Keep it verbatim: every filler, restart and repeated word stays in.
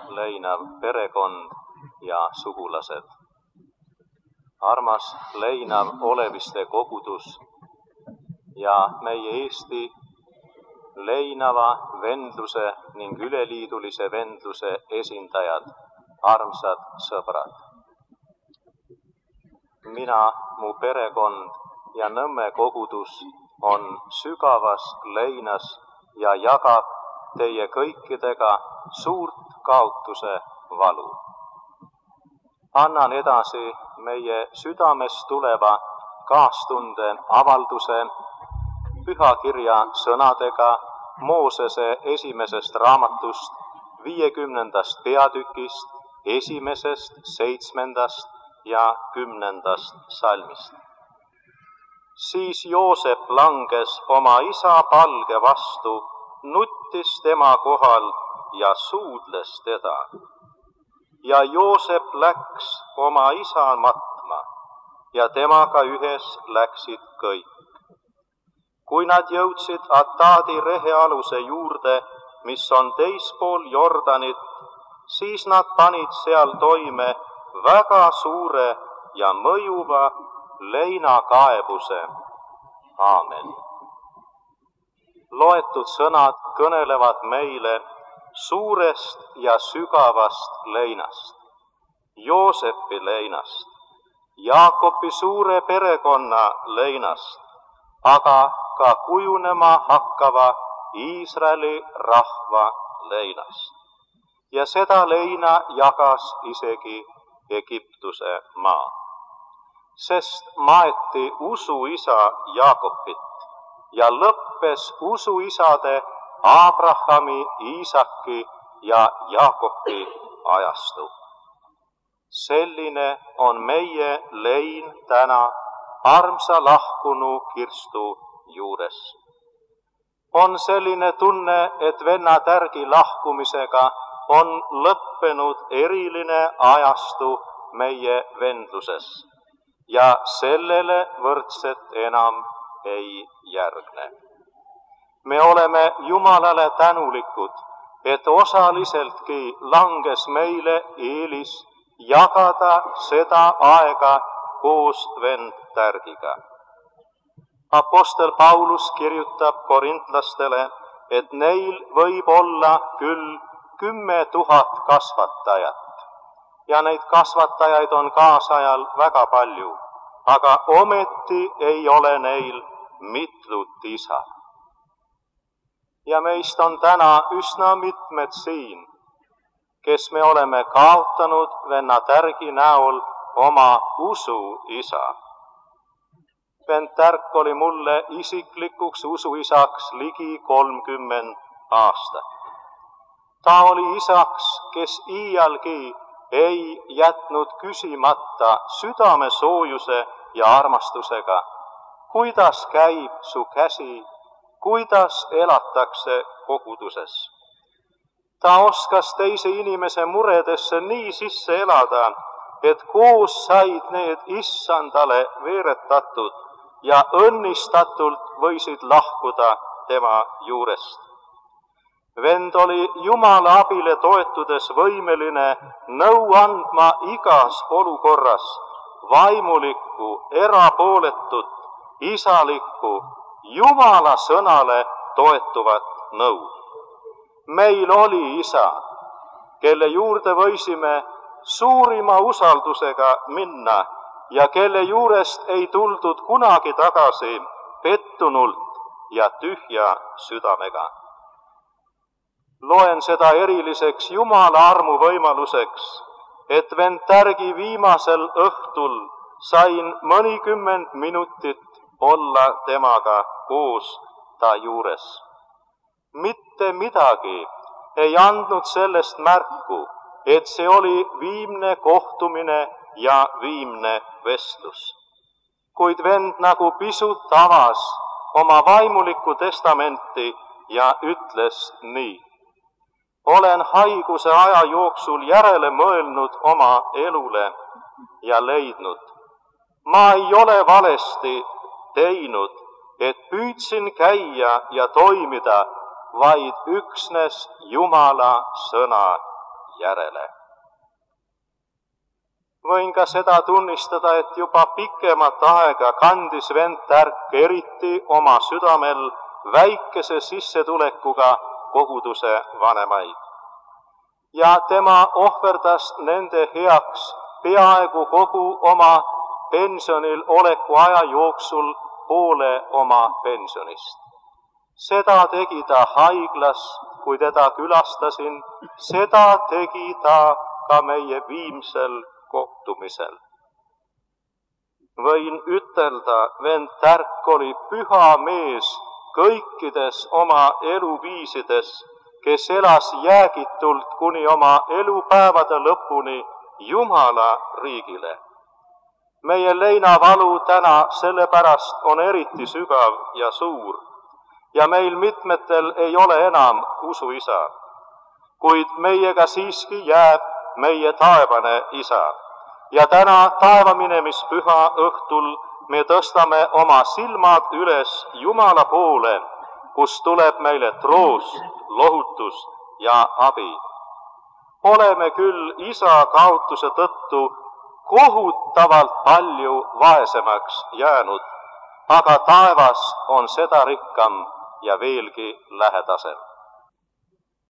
leinav perekond ja sugulased. Armas leinav oleviste kogudus ja meie Eesti leinava vendluse ning üleliidulise vendluse esindajad, armsad sõbrad. Mina, mu perekond ja Nõmme kogudus on sügavas leinas ja jagab teie kõikidega suurt kaotuse valu. Annan edasi meie südamest tuleva kaastunde avalduse pühakirja sõnadega Moosese esimesest raamatust, viiekümnendast peatükist, esimesest, seitsmendast ja kümnendast salmist. Siis Joosep langes oma isa palge vastu, nuttis tema kohal ja suudles teda. Ja Joosep läks oma isa matma ja temaga ühes läksid kõik. Kui nad jõudsid Ataadi rehealuse juurde, mis on teispool Jordanit, siis nad panid seal toime väga suure ja mõjuva leinakaebuse. Aamen. Loetud sõnad kõnelevad meile suurest ja sügavast leinast, Joosepi leinast, Jaakobi suure perekonna leinast, aga ka kujunema hakkava Iisraeli rahva leinast. Ja seda leina jagas isegi Egiptuse maa, sest maeti usuisa Jaakobit ja lõppes usuisade Abrahami, Iisaki ja Jaakobi ajastu. Selline on meie lein täna armsa lahkunu kirstu juures. On selline tunne, et venna tärgi lahkumisega on lõppenud eriline ajastu meie vendluses ja sellele võrdset enam ei järgne. Me oleme Jumalale tänulikud, et osaliseltki langes meile eelis jagada seda aega koos vend tärgiga. Apostel Paulus kirjutab korintlastele, et neil võib olla küll kümme tuhat kasvatajat ja neid kasvatajaid on kaasajal väga palju, aga ometi ei ole neil mitut isa. Ja meist on täna üsna mitmed siin, kes me oleme kaotanud venna tärgi näol oma usuisa. Vend Tärk oli mulle isiklikuks usuisaks ligi kolmkümmend aastat. Ta oli isaks, kes iialgi ei jätnud küsimata südame soojuse ja armastusega, kuidas käib su käsi, kuidas elatakse koguduses. Ta oskas teise inimese muredesse nii sisse elada, et koos said need issandale veeretatud ja õnnistatult võisid lahkuda tema juurest. Vend oli Jumala abile toetudes võimeline nõu andma igas olukorras vaimulikku, erapooletut, isalikku, Jumala sõnale toetuvat nõu. Meil oli isa, kelle juurde võisime suurima usaldusega minna ja kelle juurest ei tuldud kunagi tagasi pettunult ja tühja südamega. Loen seda eriliseks Jumala armu võimaluseks, et vend Tärgi viimasel õhtul sain mõnikümmend minutit olla temaga koos ta juures. Mitte midagi ei andnud sellest märku, et see oli viimne kohtumine ja viimne vestlus. Kuid vend nagu pisut avas oma vaimulikku testamenti ja ütles nii. Olen haiguse aja jooksul järele mõelnud oma elule ja leidnud. Ma ei ole valesti teinud, et püüdsin käia ja toimida vaid üksnes Jumala sõna järele. Võin ka seda tunnistada, et juba pikemat aega kandis vend Tärk eriti oma südamel väikese sissetulekuga koguduse vanemaid. Ja tema ohverdas nende heaks peaaegu kogu oma pensionil oleku aja jooksul poole oma pensionist. Seda tegi ta haiglas, kui teda külastasin, seda tegi ta ka meie viimsel kohtumisel. Võin ütelda, vend Tärk oli püha mees kõikides oma eluviisides, kes elas jäägitult kuni oma elupäevade lõpuni Jumala riigile. Meie leinavalu täna sellepärast on eriti sügav ja suur ja meil mitmetel ei ole enam usuisa, kuid meiega siiski jääb meie taevane isa. Ja täna taevaminemispüha õhtul me tõstame oma silmad üles Jumala poole, kus tuleb meile troost, lohutus ja abi. Oleme küll isa kaotuse tõttu kohutavalt palju vaesemaks jäänud, aga taevas on seda rikkam ja veelgi lähedasem.